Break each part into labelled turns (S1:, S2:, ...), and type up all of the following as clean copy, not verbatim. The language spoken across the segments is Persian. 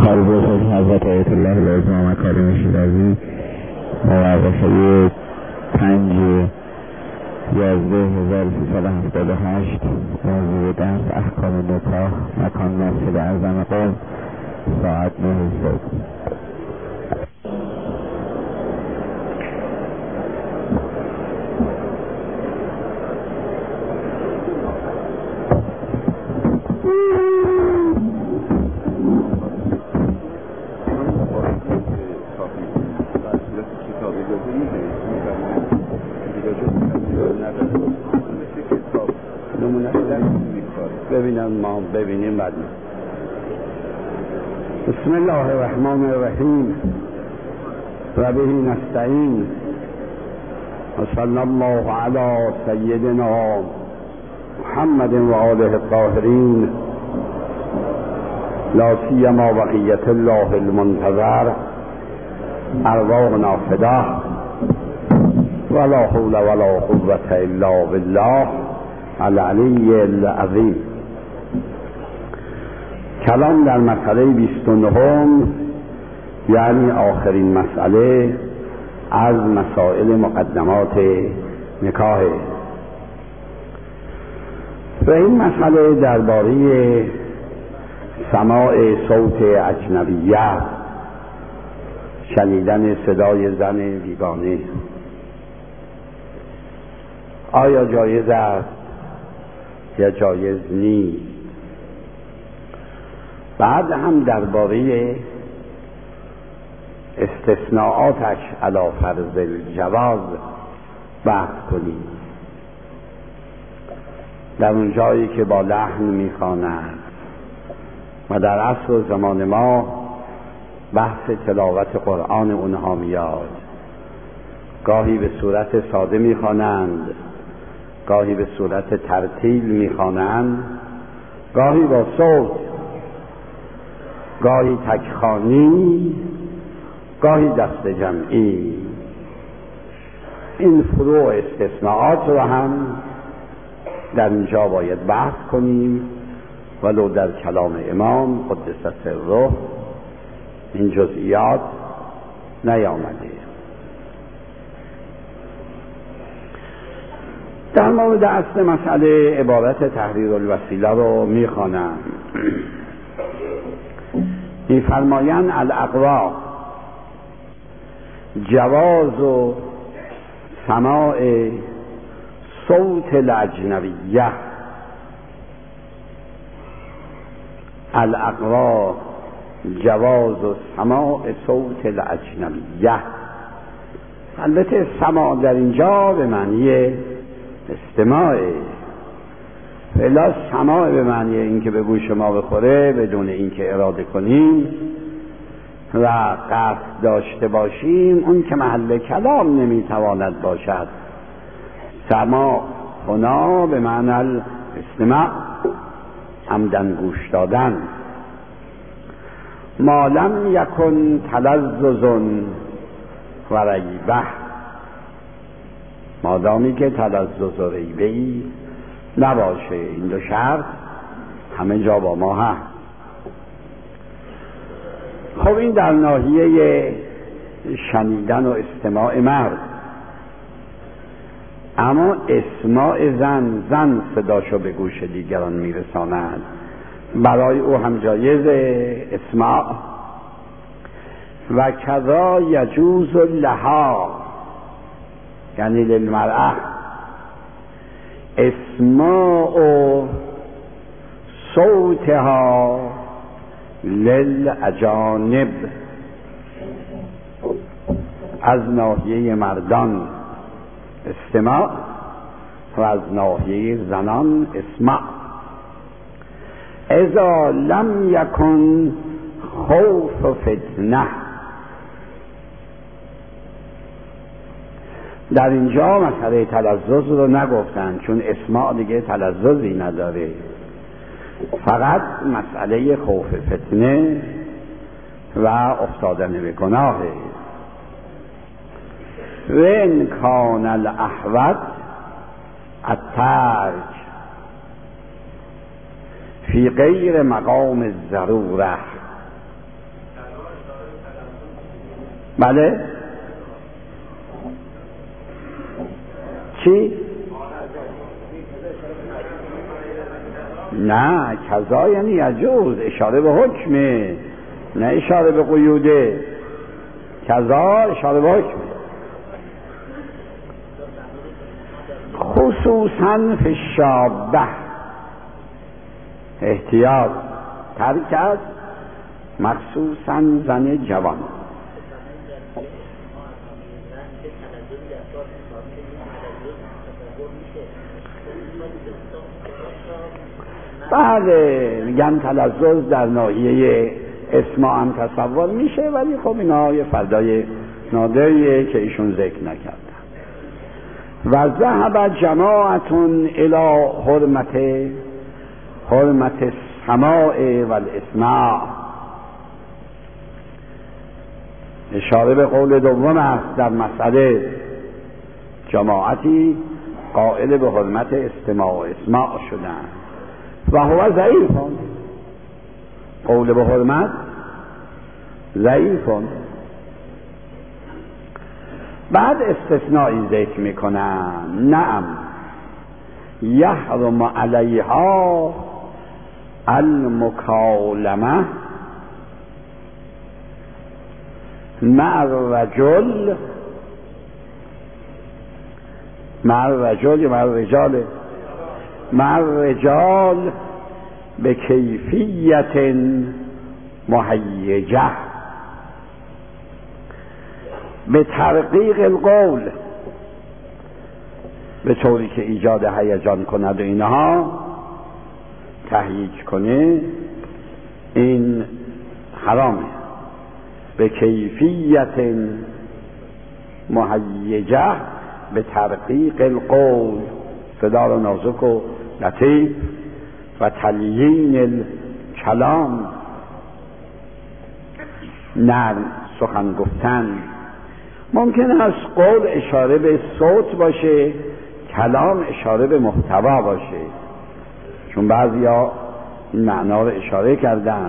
S1: کاربرد حضرت آیت الله العظما مکارم شیرازی موقفه 5/11/1378 موضوع درس احکام نکاح مکان مسجد اعظم قم ساعت 9 صبح.
S2: ببینیم بعد. بسم الله الرحمن الرحیم و به نستعین و صلی الله علی سیدنا محمد و آله الطاهرین لا سیما بقیت الله المنتظر ارواحنا فداه ولا حول ولا قوة الا بالله العلی العظیم. کلام در مسئله 29 یعنی آخرین مسئله از مسائل مقدمات نکاح و این مسئله درباره سماع صوت اجنبیه، شنیدن صدای زن بیگانه، آیا جایز است یا جایز نیست. بعد هم درباره استثناءاتش علی فرض الجواز بحث کنیم. در اون جایی که با لحن میخواند و در عصر و زمان ما بحث تلاوت قرآن اونها میاد، گاهی به صورت ساده میخوانند، گاهی به صورت ترتیل میخوانند، گاهی با صوت، گاهی تکخوانی، گاهی دست جمعی. این فروع استثناءات رو هم در اینجا باید بحث کنیم، ولو در کلام امام قدس سره این جزئیات نیامده. در مورد اصل مسئله عبارت تحریر الوسیله رو میخوانم. می‌فرمایند الاقوا جواز و سماع صوت الاجنبیه. الاقوا جواز و سماع صوت الاجنبیه. البته سماع در اینجا به معنی استماعه، فعلا سماع به معنی اینکه به گوش ما بخوره بدون اینکه اراده کنیم و قصد داشته باشیم، اون که محل کلام نمیتواند باشد. سماع هنا به معنی الاستماع، عمدن گوش دادن. ما لم یکن تلذذ و ریبه، مادامی که تلذذ و ریبه‌ای نباشه. این دو شرط همه جا با ما هست. خب این در ناحیه شنیدن و استماع مرد. اما اسماع زن صداشو به گوش دیگران میرساند، برای او هم جایز اسماع. و کذا یجوز لها، یعنی للمرأة، اسماع صوتها للاجانب. از ناحیه مردان استماع و از ناحیه زنان اسماع. اذا لم یکن خوف و فتنه. در اینجا مسئله تلذذ رو نگفتن، چون اسماع دیگه تلذذی نداره، فقط مسئله خوف فتنه و افتادن به گناهه. و ان کان الاحوط الترک فی غیر مقام الضروره. بله چی؟ نه کذا یعنی یجوز، اشاره به حکمه نه اشاره به قیوده. کذا اشاره به حکمه. خصوصا فی الشابه، احتیاط ترک از مخصوصا زن جوان. بله میگن تلذذ در ناحیه اسماع هم تصور میشه، ولی خب اینا یه فردای نادریه که ایشون ذکر نکردن. و ذهب جماعتون الی حرمت السماع و الاسماع. اشاره به قول دوم است در مسئله. جماعتی قائل به حرمت استماع و اسماع شدن و هو ضعیفون. قول به حرمت ضعیفون. بعد استثنایی ذکر میکنن. نعم یحرم علیها المکالمه مع الرجل مع الرجال به کیفیت مهیجه به ترقیق القول، به طوری که ایجاد هیجان کند و اینها تهییج کنه، این حرامه. به کیفیت مهیجه به ترقیق القول، صدا رو نازک و لطیف و تلیین الکلام، نرم سخن گفتن. ممکن است قول اشاره به صوت باشه، کلام اشاره به محتوا باشه، چون بعضیا این معنا رو اشاره کردن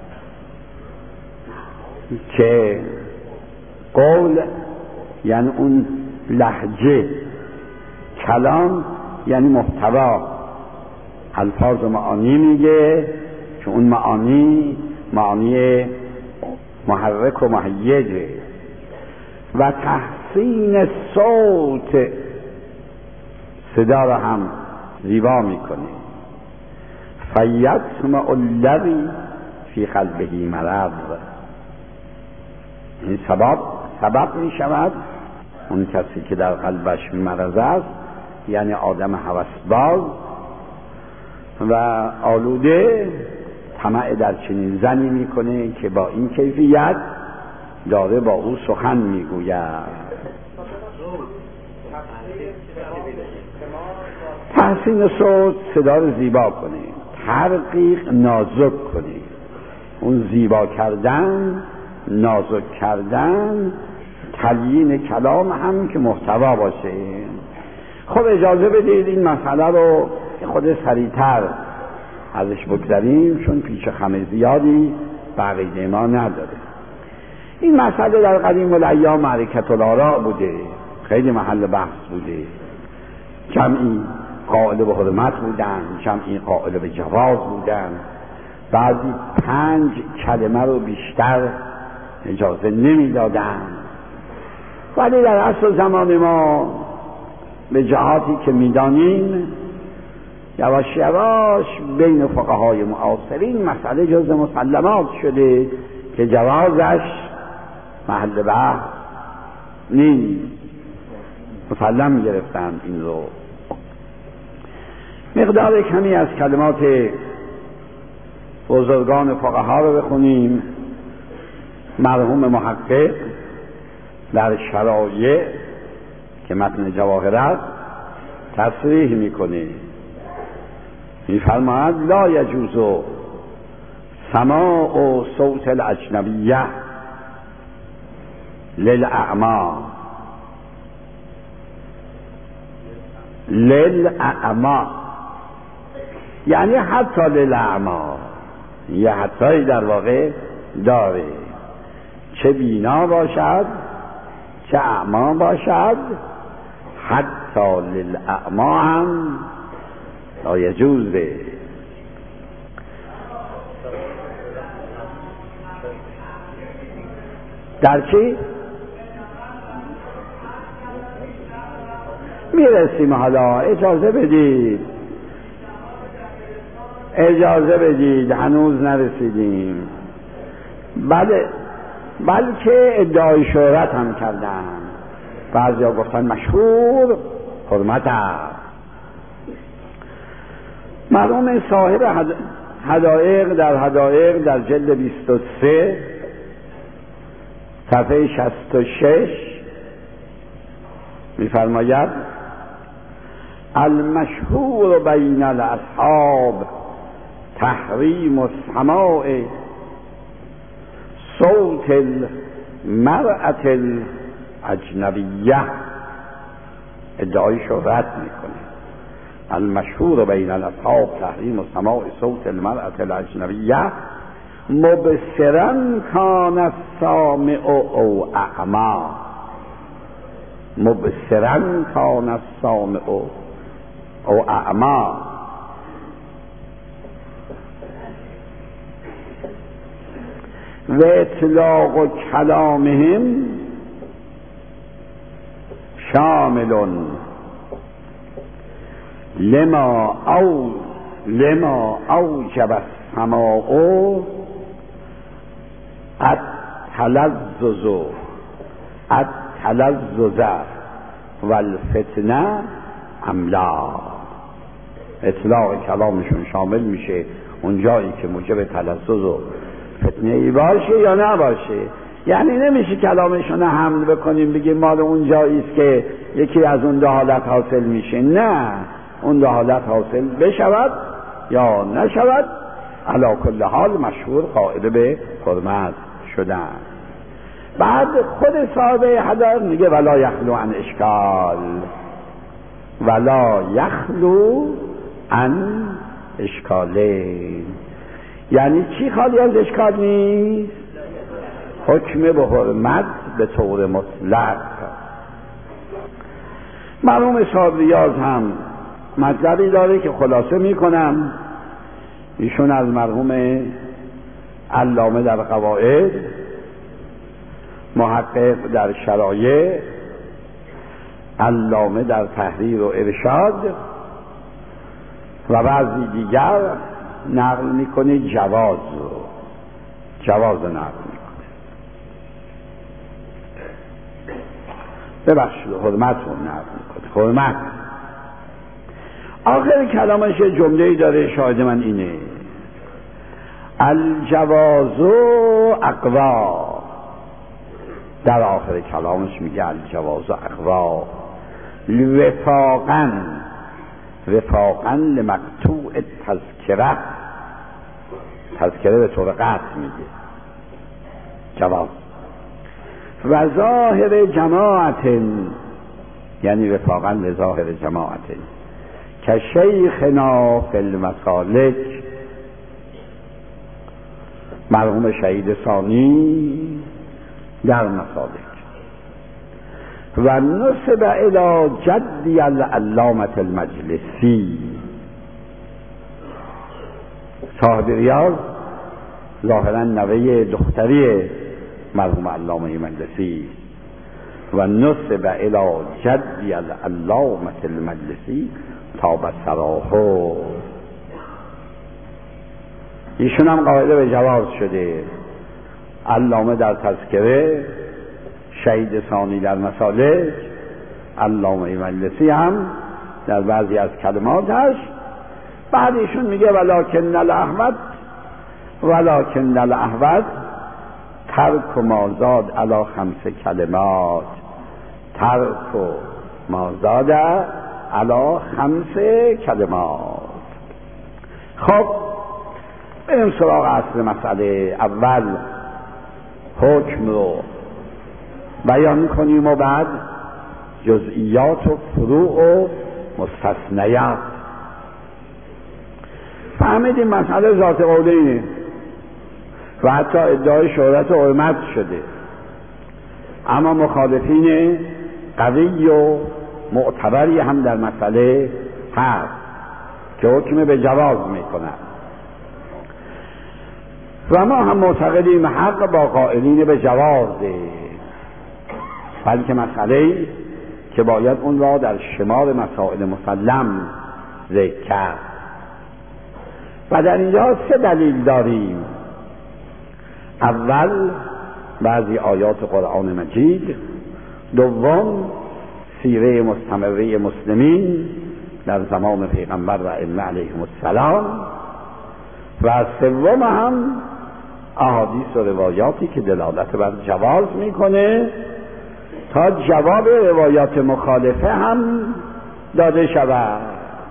S2: که قول یعنی اون لهجه، کلام یعنی محتوا، الفاظ و معانی میگه که اون معانی محرک و مهیجه. و تحسین صوت، صدا را هم زیبا میکنه. فیطمع الذی فی قلبه مرض، این سبب می شود اون کسی که در قلبش مرض است، یعنی آدم هوسباز و آلوده، طمع در چنین زنی میکنه که با این کیفیت داره با او سخن میگوید. تحسین صوت، صدا رو زیبا کنه. ترقیق، نازک کنه. اون زیبا کردن، نازک کردن، تلیین کلام هم که محتوا باشه. خب اجازه بدید این مسئله رو خود سریعتر ازش بگذاریم، چون پیچ خم زیادی بقیه ما نداره. این مسئله در قدیم الایام معرکة الآراء بوده، خیلی محل بحث بوده. جمعی قائل به حرمت بودن، جمعی قائل به جواز بودن، بعضی 5 کلمه رو بیشتر اجازه نمیدادن. ولی در عصر زمان ما به جهاتی که میدانیم، یواش یواش بین فقهای معاصرین مسئله جز مسلمات شده که جوازش محل بحث نیست. مسلم گرفتن این رو. مقدار کمی از کلمات بزرگان فقها رو بخونیم. مرحوم محقق در شرایع که متن جواهر است تصریح میکنه، میفرماید لا یجوز سماع صوت الاجنبیه للاعما یعنی حتی للاعما، یه حتی در واقع داره. چه بینا باشد چه اعما باشد، حتی للاعما هم لا یجوز به. در چی؟ میرسیم حالا، اجازه بدید هنوز نرسیدیم. بله، بلکه ادعای شهرت هم کردن، بعضیا گفتن مشهور حرمت است. مرحوم صاحب حدائق در جلد 23 صفحه 66 می‌فرماید المشهور بین الاصحاب تحریم سماع صوت المرأة الاجنبیه. ادعای شهرت میکنه. المشهور بین الاصحاب تحریم سماع صوت المرأة الاجنبیه مبصرا کان السامع او اعما. مبصرا کان السامع او اعما. و اطلاق کلامهم شامل لما اوجب السماع التلذذ والفتنه ام لا. اطلاق کلامشون شامل میشه اون جایی که موجب تلذذ و فتنه ای باشه یا نباشه. یعنی نمیشه کلامشون حمل بکنیم بگیم مال اون جایی است که یکی از اون دو حالت حاصل میشه. نه، اون دو حالت حاصل بشود یا نشود، علی کل حال مشهور قائل به حرمت شدن. بعد خود صاحب حدائق میگه ولا یخلو عن اشکال، ولا یخلو عن اشکالین. یعنی چی خالی از اشکال نیست؟ حکم به حرمت به طور مطلق. مرحوم صاحب ریاض هم مطلبی داره که خلاصه میکنم. ایشون از مرحوم علامه در قواعد، محقق در شرایع، علامه در تحریر و ارشاد و بعضی دیگر نقل میکنه جواز نقل میکنه. ببخشید حرمت رو نقل میکنه. حرمت آخر کلامش جمله‌ای داره، شاهد من اینه: الجواز اقوا. در آخر کلامش میگه الجواز اقوا وفاقا لمقطوع تذکره به طور قطع میگه جواز. و ظاهر جماعت، یعنی وفاقا لظاهر جماعت که شیخنا فی المسالک، مرحوم شهید ثانی در مسالک، و نسب الی جدی العلامة المجلسی. صاحب ریاض ظاهرا نوه دختری مرحوم علامه مجلسی، و نسب الی جدی العلامة المجلسی تا به سراحو. ایشون هم قائل به جواز شده. علامه در تذکره، شهید ثانی در مسالک، علامه مجلسی هم در بعضی از کلماتش. بعد ایشون میگه ولکن الاحوط ترک ما زاد علی 5 کلمات. ترک ما زاد علی 5 کلمات. خب بریم سراغ اصل مسئله. اول حکم رو بیان کنیم و بعد جزئیات و فروع و مستثنیات. فهمیدیم مسئله ذات قوله اینه و حتی ادعای شهرت و حرمت شده. اما مخالفین قوی و معتبری هم در مسئله هست که حکم به جواز میکنند و ما هم معتقدیم حق با قائلین به جوازه، بلکه مسئله که باید اون را در شمار مسائل مسلم ذکر کرد. و در اینجا 3 دلیل داریم. اول بعضی آیات قرآن مجید، دوم سیره مستمره مسلمین در زمان پیغمبر و ائمه علیهم السلام، و سوم هم احادیث و روایاتی که دلالت بر جواز میکنه تا جواب روایات مخالفه هم داده شود.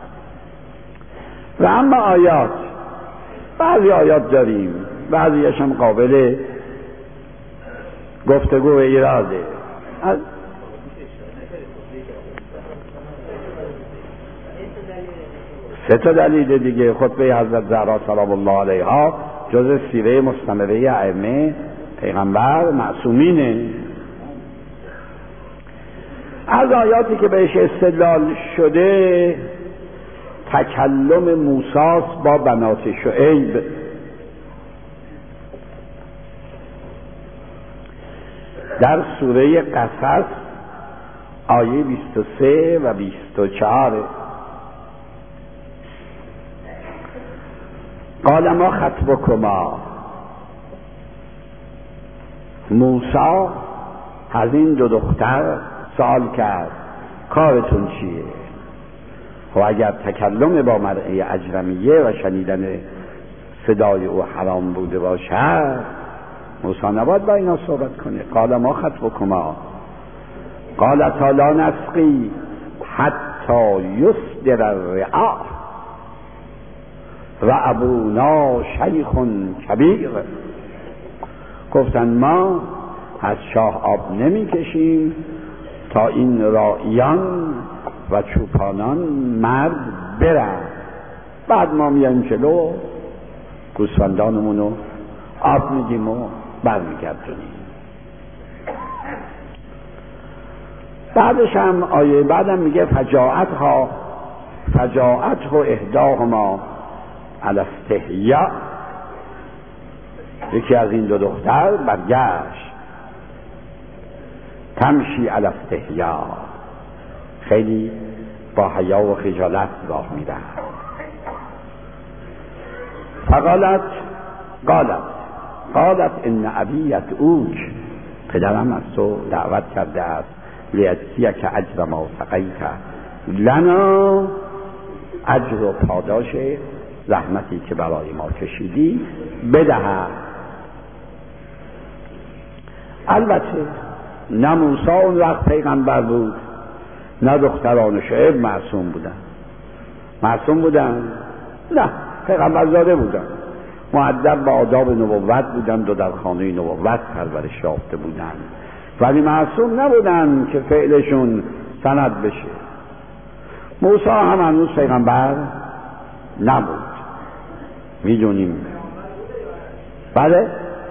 S2: و اما آیات، بعضی آیات داریم بعضیش هم قابل گفتگو و ایراده. 3 دلیل دیگه. خطبه حضرت زهرا سلام الله علیها جز سیره مستمره ائمه پیغمبر معصومینه. از آیاتی که بهش استدلال شده تکلم موسی با بنات شعیب. در سوره قصص آیه 23 و 24 قال ما خطبکما، موسی از این 2 دختر سوال کرد کارتون چیه؟ و اگر تکلم با مرأی اجرمیه و شنیدن صدای او حرام بوده باشد موسی نباید با اینا صحبت کنه. قال ما خطبکما قالتا لا نسقی حتی یصدر الرعاء و ابونا شیخ کبیر. گفتن ما از شاه آب نمی کشیم تا این راعیان و چوپانان مرد برن، بعد ما میایم جلو گوسفندانمونو آب میدیم و برمیگردونیم. بعدش هم آیه بعدم میگه فجاءته احداهما علی استحیاء، یکی از این 2 دختر برگشت تمشی علی استحیاء، خیلی با حیا و خجالت راه میرفت. قالت ان ابی یدعوک، پدرم از تو دعوت کرده است لیجزیک اجر ما سقیت لنا، اجر و پاداش زحمتی که برای ما کشیدی بدهد. البته نه موسی اون وقت پیغمبر بود نه دختران شعیب معصوم بودن، نه پیغمبر زاده بودن، مؤدب با آداب نبوت بودن و در خانه نبوت پرورش یافته بودن، ولی معصوم نبودن که فعلشون سند بشه. موسی هم هنوز پیغمبر نبود، میدونیم. بله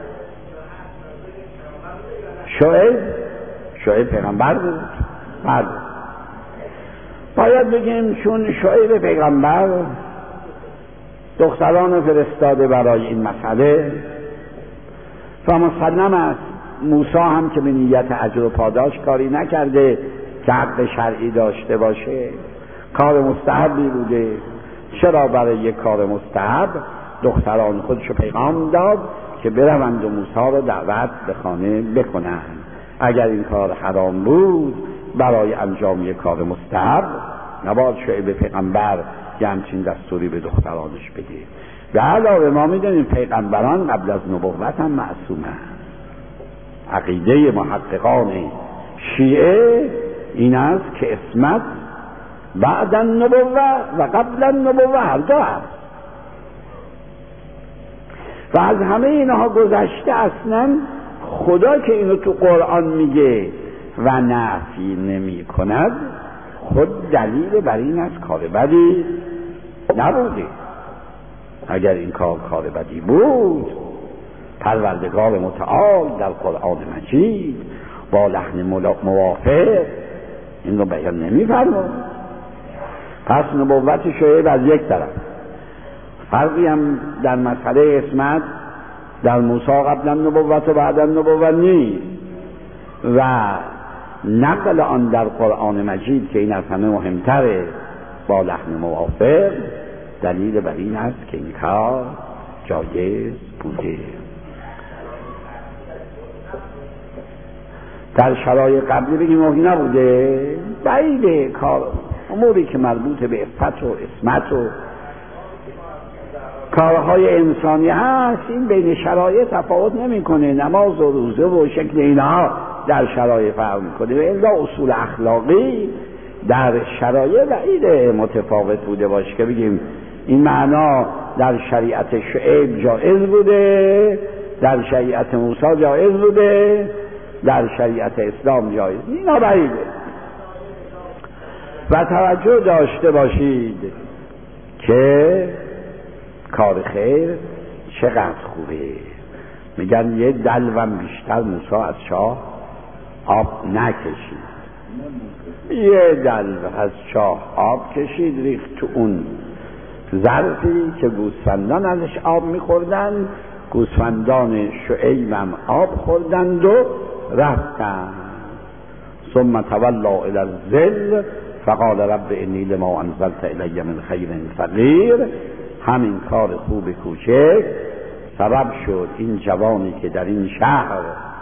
S2: شعیب پیغمبر بود. بله باید بگیم چون شعیب پیغمبر دختران فرستاده برای این مسئله و مسلم است موسی هم که به نیت اجر و پاداش کاری نکرده که حق شرعی داشته باشه، کار مستحبی بوده. چرا برای یک کار مستحب دختران خودشو پیغام داد که بروند و موسی رو دعوت به خانه بکنند؟ اگر این کار حرام بود برای انجام یک کار مستحب نباید شعیب پیغمبر یه همچین دستوری به دخترانش بده. به علاوه ما میدونیم پیغمبران قبل از نبوت هم معصومند. عقیده محققان شیعه این است که عصمت بعد النبوه و قبل النبوه هر دو هست و از همه اینها گذشته. اصلا خدا که اینو تو قرآن میگه و نفی نمی کند خود دلیل بر این است کار بدی نبوده. اگر این کار بدی بود پروردگار متعال در قرآن مجید با لحن موافق این رو بیان نمی‌فرمود. پس نبوت شعیب از یک طرف، فرقی هم در مسئله اسمت در موسی قبل النبوت و بعد النبوت نیست و نقل آن در قرآن مجید که این از همه مهمتره با لحن موافق دلیل بر این است که این کار جایز بوده. در شرایط قبلی بگیم موهی نبوده، بعیده کار اموری که مربوط به عفت و عصمت و کارهای انسانی هست این بین شرایط تفاوت نمیکنه. نماز و روزه و شکل اینها در شرایط فرق میکنه و الا اصول اخلاقی در شرایط بعیده متفاوت بوده باشه که بگیم این معنا در شریعت شعیب جایز بوده، در شریعت موسی جایز بوده، در شریعت اسلام جایز. اینا بعیده. و توجه داشته باشید که کار خیر چقدر خوبه. میگن یه دلوم بیشتر موسی از چاه آب نکشید، یه دلو از چاه آب کشید ریخت تو اون ظرفی که گوسفندان ازش آب میخوردن، گوسفندان شعیبم آب خوردند و رفتن. ثم تولا الی الظل فقال رب انی لما انزلت الی من خیر فقیر. همین کار خوب کوچک سبب شد این جوانی که در این شهر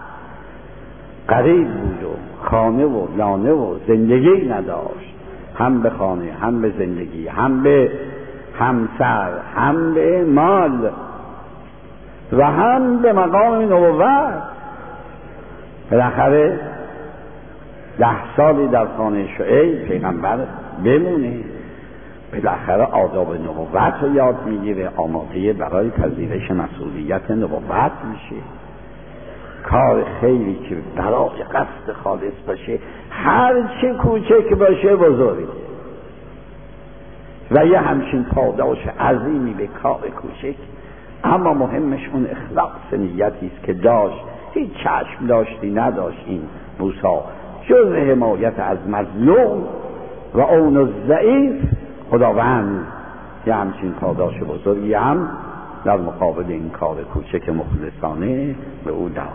S2: غریب بود و خانه و لانه و زندگی نداشت، هم به خانه هم به زندگی هم به همسر هم به مال و هم به مقام نبوت، بالاخره 10 سالی در خانه شعیب پیغمبر بمونه، بالاخره آداب نبوت رو یاد میگیره، آماده برای پذیرش مسئولیت نبوت میشه. کار خیلی که برای قصد خالص باشه هر چه کوچک باشه بزرگه و یه همچین پاداش عظیمی به کار کوچک، اما مهمش اون اخلاص نیتی است که داشت. هیچ چشم داشتی نداشت این موسی جز حمایت از مظلوم و اون الضعیف. خداوند یه همچین پاداش بزرگی هم در مقابل این کار کوچک مخلصانه به او داد.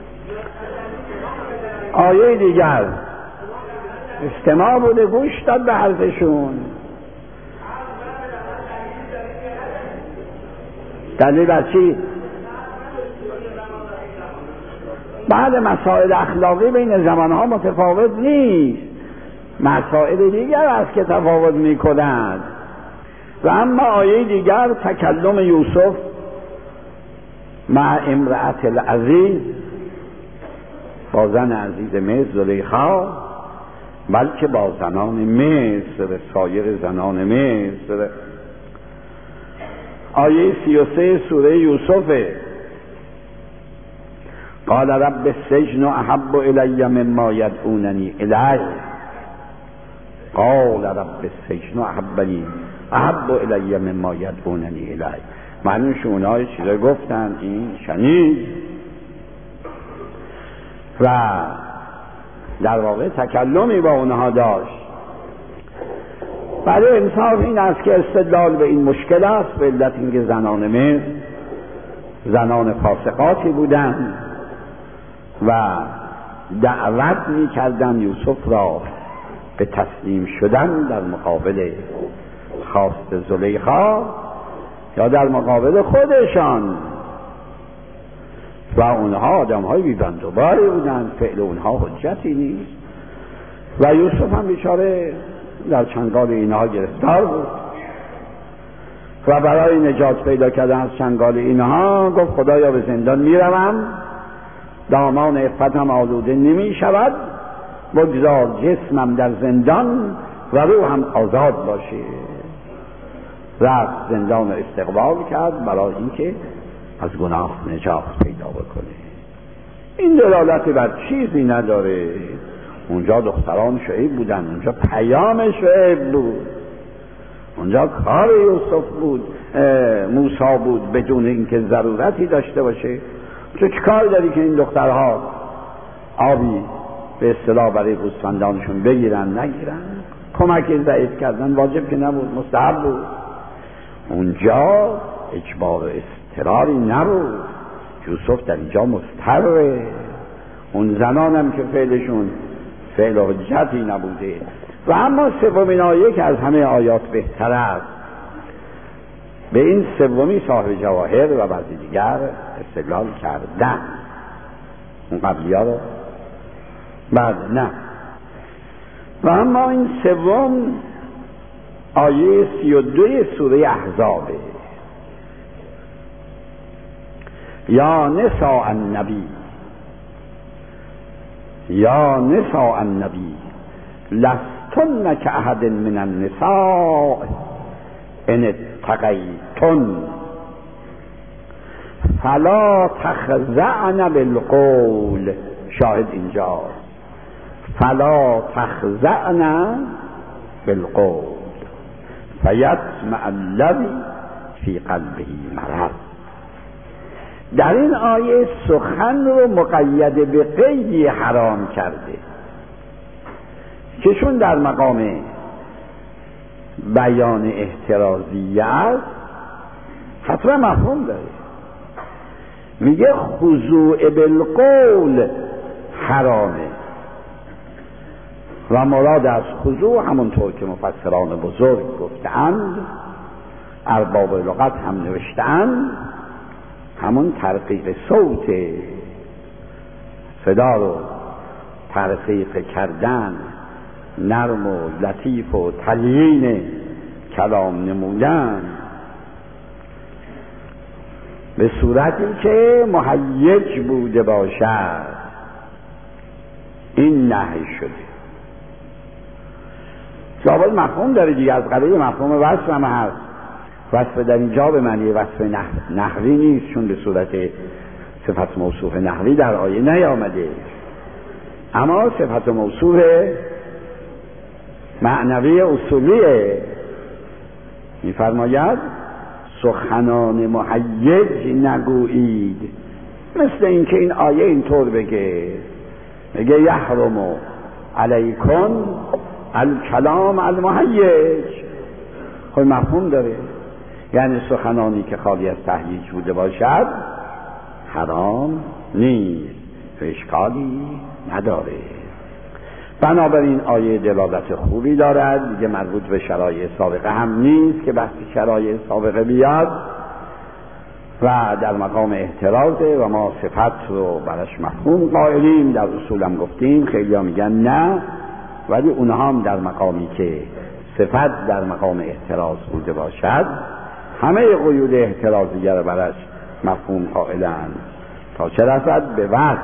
S2: آیه دیگر استماع بوده، گوش داد به حرفشون. دلیل بر چی؟ بعد مسائل اخلاقی بین زمانها متفاوت نیست، مسائل دیگر است که تفاوت می کند. و اما آیه دیگر تکلم یوسف مع امرأت العزیز، با زن عزیز مصر زلیخا، بلکه با زنان مصر، سایر زنان مصر. آیه 33 سوره یوسف، قال رب السجن احب الی مما یدعوننی الیه. قال رب السجن احب الی مما یدعوننی الیه. معنیش اونها چیزا گفتن، این شنید و در واقع تکلمی با اونها داشت. برای انصاف این است که استدلال به این مشکل است، به علت اینکه زنان مصر زنان فاسقاتی بودند و دعوت می کردن یوسف را به تسلیم شدن در مقابل خواست زلیخا یا در مقابل خودشان، و اونها آدم های بیبند و باری بودن، فعل اونها حجتی نیست و یوسف هم بیچاره در چنگال اینها گرفتار بود و برای نجات پیدا کردن از چنگال اینها گفت خدایا به زندان میروم، دامان عفتم آلوده نمی شود، بگذار جسمم در زندان و روحم آزاد باشه. رفت زندان رو استقبال کرد برای اینکه از گناه نجات پیدا بکنه. این دلالت بر چیزی نداره. اونجا دختران شعیب بودن، اونجا پیام شعیب بود، اونجا کار یوسف بود، موسی بود، بدون اینکه ضرورتی داشته باشه. تو چه کار داری که این دخترها آبی به اصطلاح برای گوسفندانشون بگیرن نگیرن، کمک ضعیف کردن واجب که نبود، مستحب بود. اونجا اجبار و اضطراری نبود، یوسف در اینجا مضطره. اون زنانم که فعلشون فعل حجتی نبوده. و اما سومین آیه که از همه آیات بهتر است، به این سومی صاحب جواهر و بعضی دیگر استدلال کردن. اون قبلی ها رو بعد نه. و اما این سوم آیه 32 سوره احزابه. یا نساء النبی، یا نساء النبی لستن کاحد من النساء ان اتقیتن فلا تخضعن بالقول. شاهد اینجا، فلا تخضعن بالقول فیطمع الذی فی قلبه مرض. در این آیه سخن رو مقید به قیدی حرام کرده که چون در مقام بیان احترازی است حتما مفهوم داره. میگه خضوع بالقول حرامه و مراد از خضوع همونطور که مفسران بزرگ گفتند، ارباب لغت هم نوشتند، همون ترقیق صوت، صدا رو ترقیق کردن، نرم و لطیف و تلیین کلام نمودن به صورتی که مهیج بوده باشد، این نهی شده. لابد مفهوم داره دیگه، از قبیل مفهوم وصف هم هست. وصف در اینجا به معنی وصف نحوی نیست، چون به صورت صفت موصوف نحوی در آیه نیامده، اما صفت موصوف معنوی اصولیه. می‌فرماید سخنان مهیج نگویید، مثل اینکه این آیه اینطور بگه یحرم علیکم الکلام المهیج. خب مفهوم داره، یعنی سخنانی که خالی از تهییج بوده باشد حرام نیست، اشکالی نداره. بنابراین آیه دلالت خوبی دارد، دیگه مربوط به شرایع سابقه هم نیست که بحث شرایع سابقه بیاد و در مقام احترازه و ما صفت رو برش مفهوم قائلیم. در اصول هم گفتیم، خیلی ها میگن نه، ولی اونها هم در مقامی که صفت در مقام احتراز بوده باشد همه قیود احترازیه رو برش مفهوم قائلند تا چه رسد به وقت.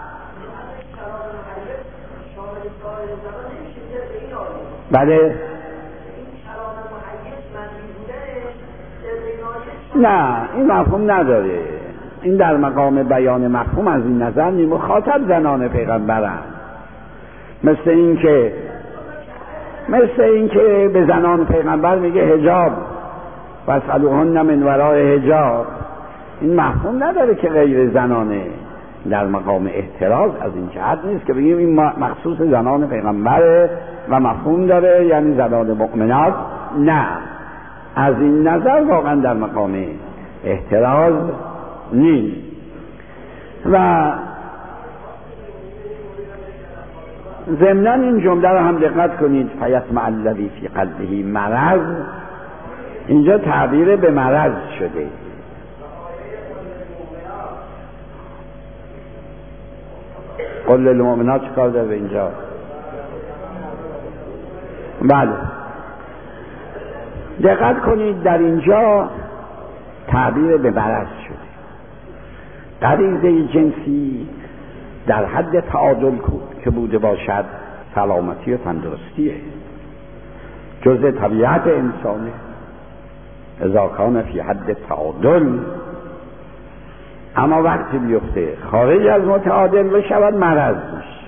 S2: بله نه، این مفهوم نداره. این در مقام بیان مفهوم از این نظر نیم. مخاطب زنان پیغمبرند، مثل این که به زنان پیغمبر میگه حجاب واسألوهن من وراء حجاب. این مفهوم نداره که غیر زنانه. در مقام احتراز از این جهت نیست که بگیم این مخصوص زنان پیغمبره و مفهوم داره یعنی زنان مؤمنات. نه، از این نظر واقعا در مقام احتراز نیست. و ضمناً این جمله رو هم دقت کنید، فیطمع الذی فی قلبه مرض، اینجا تعبیر به مرض شده. قل للمؤمنات چه کار داره به اینجا؟ بله دقت کنید، در اینجا تعبیر به مرض شده. غریزه جنسی در حد تعادل که بوده باشد سلامتی و تندرستیه، جزء طبیعت انسانه. اذا کان فی حد تعادل، اما وقتی بیفته خارج از متعادل بشود مرض میشه.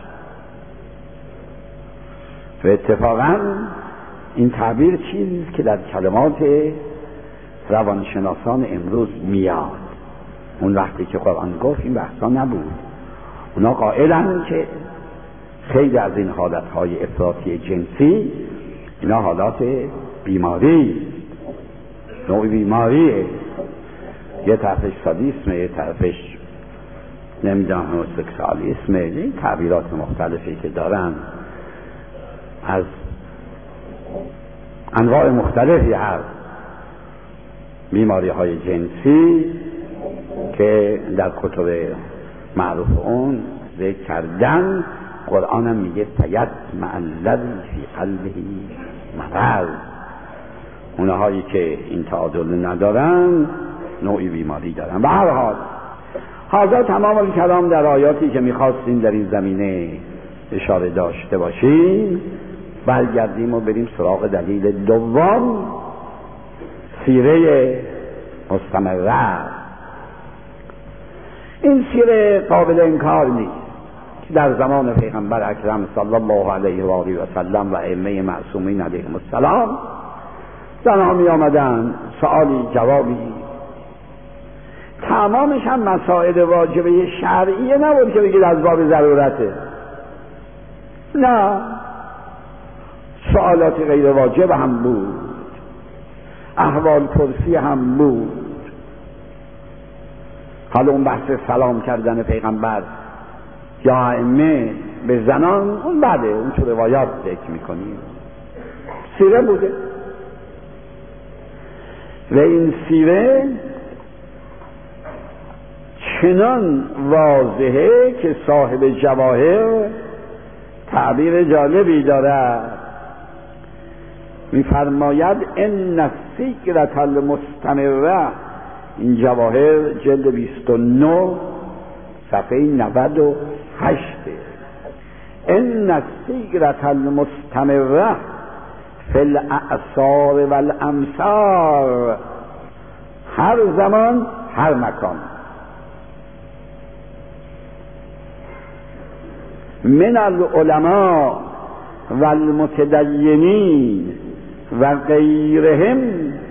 S2: و اتفاقا این تعبیر چیزیست که در کلمات روانشناسان امروز میاد. اون وقتی که قرآن گفت این بحثا نبود. اونا قائلن که خیلی از این حالتهای افراطی جنسی اینا حالات بیماری، نوع بیماریه. یه طرفش سادیسمه، یه طرفش نمیدونم هوموسکسوالیسمه، این تعبیرات مختلفی که دارن از انواع مختلفی هست بیماری های جنسی که در کتب معروف اون ذکر کردن. قرآن هم میگه فیطمع الذی فی قلبه مرض، اونهایی که این تعادل ندارن نوعی بیماری دارن. به هر حال حاضر تمام الکلام در آیاتی که میخواستیم در این زمینه اشاره داشته باشیم. برگردیم و بریم سراغ دلیل دوم، سیره مستمره. این سیره قابل انکار نیست که در زمان پیغمبر اکرم صلی الله علیه و آله و سلم و ائمه معصومین علیهم السلام زنها می آمدن سوالی جوابی، تمامش هم مسائل واجبه شرعیه نبود که بگید از باب ضرورته، نه، سوالات غیر واجب هم بود، احوال پرسی هم بود. حالا اون بحث سلام کردن پیغمبر یا ائمه به زنان اون بعده، اون تو روایات ذکر میکنیم، سیره بوده. و این سیره چنان واضحه که صاحب جواهر تعبیر جالبی دارد، میفرماید ان السیرة المستمره، این جواهر جلد 29 صفحه 98، ان السیرة المستمره فی الاعصار والامصار، هر زمان هر مکان، من العلماء والمتدینین و غیرهم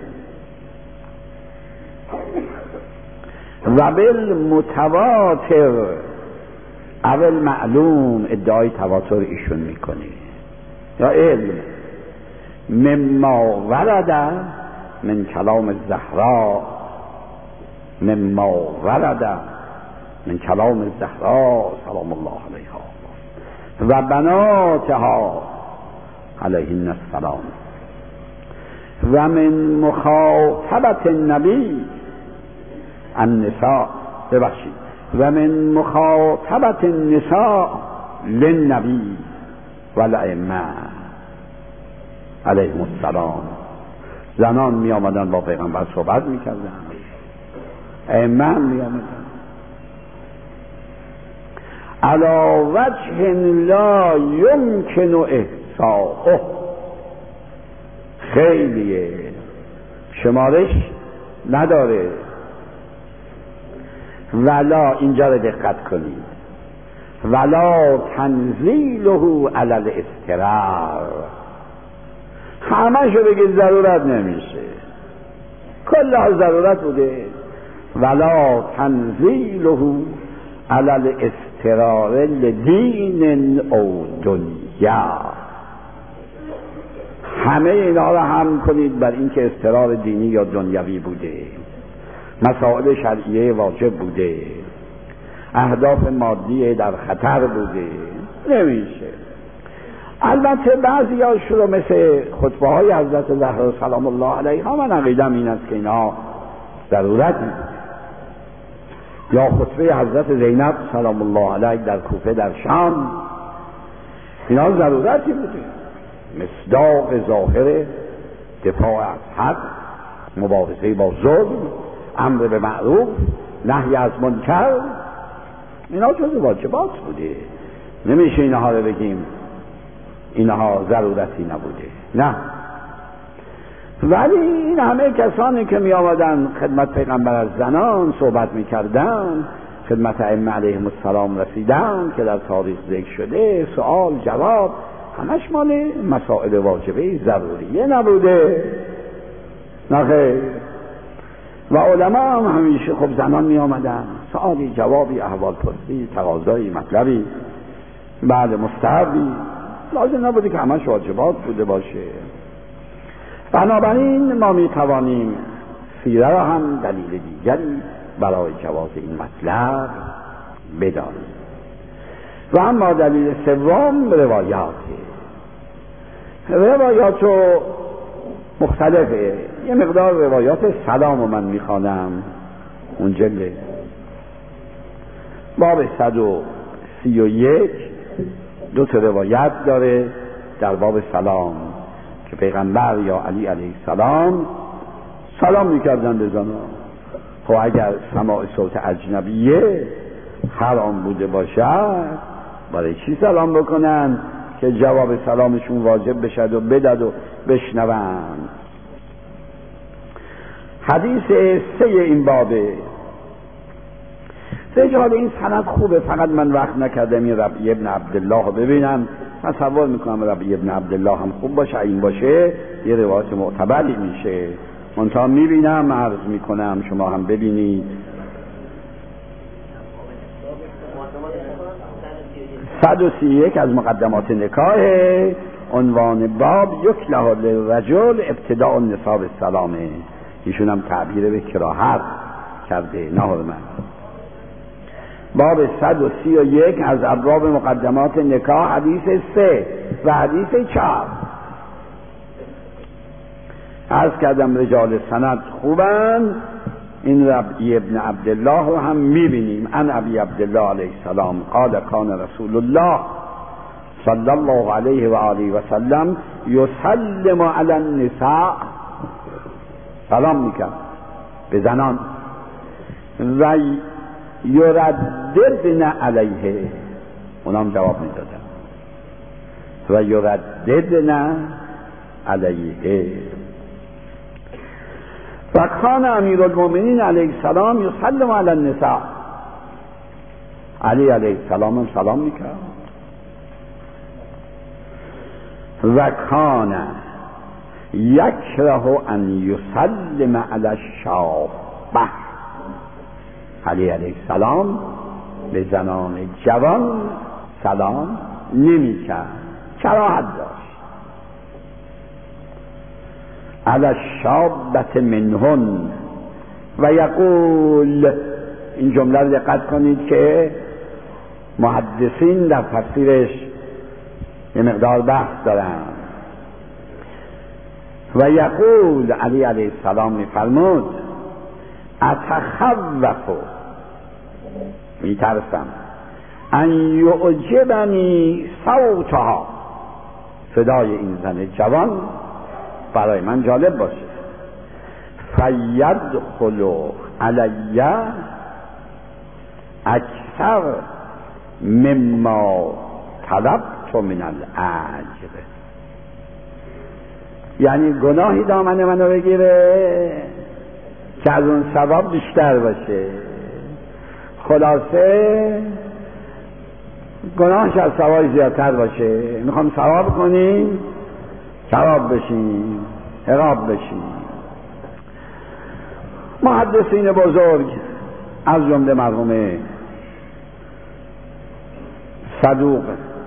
S2: و بالمتواتر اول معلوم، ادعای تواتر ایشون میکنه، یا علم، مما ورد من کلام الزهراء، مما ورد من کلام الزهراء سلام الله علیها و بناتها علیهن السلام و من مخاطبت النبی النساء، ببخشید، و من مخاطبت النساء للنبی و الائمه علیهم السلام. زنان می آمدن با پیغمبر صحبت می کردن، ائمه هم می آمدن علی وجه لا یمکن احصاؤه، خیلیه، شمارش نداره. ولا، اینجا رو دقت کنید، ولا تنزیله علی الاضطرار، همه شو بگید ضرورت نمیشه، کلها ضرورت بوده. ولا تنزیله علی الاضطرار لدین او دنیا، همه اینا رو هم کنید بر اینکه اضطرار دینی یا دنیوی بوده، مسائل شرعیه واجب بوده، اهداف مادی در خطر بوده، نمیشه. البته بعضی ها شروع مثل خطبه های حضرت زهرا سلام الله علیها، من عقیدم این است که اینا ضرورت نیست، یا خطبه حضرت زینب سلام الله علیها در کوفه در شام، اینا ضرورتی بوده، مصداق ظاهر دفاع از حق، مبارزه با ظلم، امر به معروف، نهی از منکر، اینا جز واجبات بوده. نمیشه اینها رو بگیم اینها ضرورتی نبوده، نه. ولی این همه کسانی که می آمدن خدمت پیغمبر از زنان صحبت می کردن، خدمت ائمه علیهم السلام رسیدن که در تاریخ ذکر شده، سوال جواب، همش مال مسائل واجبه ضروریه نبوده، نخیر. و علما هم همیشه خب زنان می آمدن، سوالی جوابی، احوال پرسی، تقاضایی، مطلبی بعد مستحبی، لازم نبوده که همش واجبات بوده باشه. بنابراین ما می توانیم سیره را هم دلیل دیگری برای جواز این مطلب بدانیم. و اما دلیل سوم روایات مختلفه. یه مقدار روایات سلام رو من میخوانم. اون جلد باب 131 دو تا روایت داره در باب سلام که پیغمبر یا علی علیه السلام سلام میکردن به زنان. خب اگر سماع صوت اجنبیه حرام بوده باشد، برای چی سلام بکنن که جواب سلامشون واجب بشد و بدد و بشنوند؟ حدیث 3 این بابه. رجال این سند خوبه، فقط من وقت نکردم این ربیع ابن عبدالله رو ببینم. تصور میکنم ربیع ابن عبدالله هم خوب باشه، این باشه یه روایت معتبری میشه. منتها میبینم، عرض میکنم شما هم ببینید. 131 از مقدمات نکاح، عنوان باب یکله للرجل ابتداء النساء بالسلامه. ایشون هم تعبیر به کراهت کرده، نه حرمت. باب 131 از ابواب مقدمات نکاح، حدیث 3 و حدیث 4. عرض کردم رجال سند خوبن. این ربیع ابن عبدالله رو هم میبینیم. ان ابی عبدالله علیه السلام قال کان رسول الله صلی الله علیه و آله و سلم یسلم علی النساء، سلام میکرد به زنان، و یرددن علیه، اونام جواب میدادن، و یرددن علیه. و کان امیر المؤمنین علیه السلام یسلم علی النساء، علی علیه السلام هم سلام میکرد. و کان یکره ان یسلم علی الشابه، علی علیه السلام به زنان جوان سلام نمیکرد، کراهت داشت. علی الشابه منهن و یقول، این جمله رو دقت کنید که محدثین در تفسیرش یه مقدار بحث دارن. و یقول، علی علیه السلام میفرمود اتخوف، میترسم ان یعجبنی صوتها، صدای این زن جوان برای من جالب باشه. فیدخل علی اکثر مما طلبت من الاجر، یعنی گناهی دامن منو بگیره که از اون ثواب بیشتر باشه. خلاصه گناهش از ثواب زیادتر باشه. میخوام ثواب کنیم، ثواب بشیم، عقاب بشیم. محدثین بزرگ از جمله مرحوم صدوق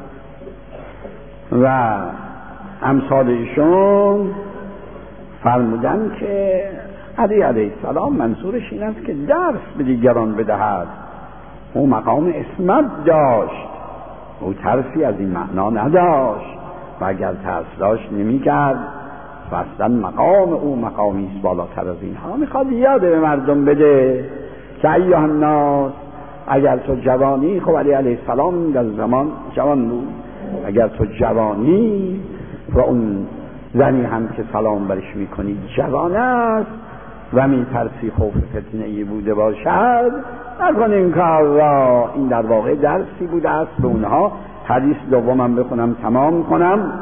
S2: و امثال ایشون فرمودن که علی علیه السلام منظورش این است که درس به دیگران بدهد. او مقام عصمت داشت، او ترسی از این معنا نداشت، و اگر ترس داشت نمی‌کرد. و اصلا مقام او مقامی است بالاتر از اینها. میخواد یاد به مردم بده که ایها الناس، اگر تو جوانی، خب علی علیه السلام در زمان جوان بود، اگر تو جوانی و اون زنی هم که سلام برش میکنی جوان است و میترسی خوف فتنه ای بوده باشد، نکن این کار را. این در واقع درسی بوده است به اونها. حدیث دومم بخونم تمام کنم.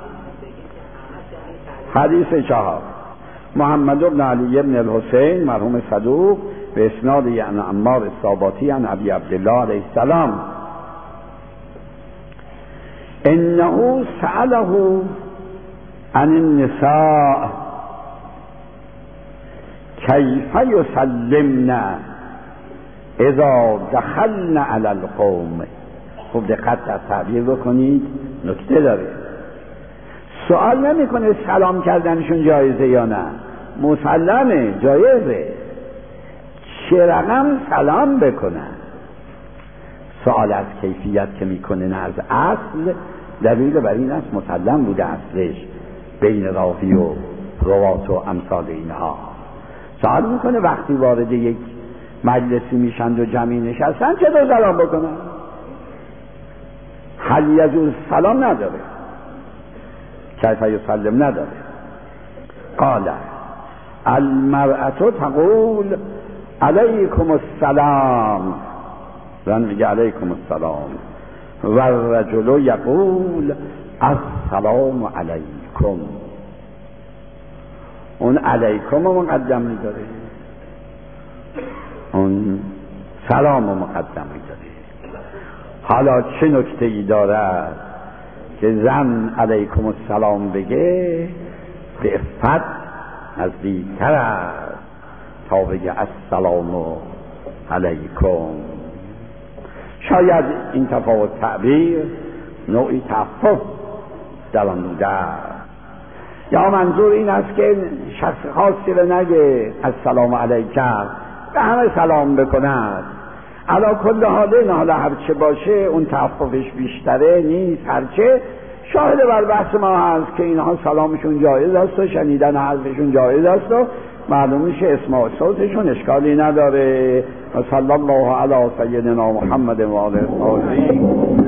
S2: حدیث 4 محمد بن علی بن الحسین مرحوم صدوق به اسناد یعنی عمار الصاباتی عن ابی عبدالله علیه السلام انه سأله عن النساء کیف یسلمن اذا دخلن علی القوم خوب دقت در تعبیر بکنید، نکته داره. سوال نمیکنه سلام کردنشون جایزه یا نه، مسلمه جایزه، چه رقم سلام بکنن. سوال از کیفیت که میکنه نه از اصل، دلیل بر این است مسلم بوده اصلش بین راوی و روات و امثال اینها. سوال میکنه وقتی وارد یک مجلسی میشند و جمعی نشستن چطور سلام بکنن؟ هل یجوز سلام نداره، کیف یسلم نداره. قال المرأة تقول علیکم السلام، زن میگه علیکم السلام، و الرجل یقول السلام علیکم. اون علیکم مقدم میداره، اون سلام مقدم میداره. حالا چه نکته ای دارد که زن علیکم السلام بگه به افت نزدیکتر است تا بگه السلام علیکم. شاید این تفاوت تعبیر نوعی تعفف در آن بوده، یا منظور این است که شخص خاصی رو نگه السلام علیکم، به همه سلام بکند. علا کل حاله حالا هرچه باشه اون تعففش بیشتره نیست، هرچه شاهد بر بحث ما هست که اینها سلامشون جایز است و شنیدن حرفشون جایز است و معلوم میشه اسماع صوتشون اشکالی نداره. و صلی الله علی سیدنا محمد و آله الطاهرین.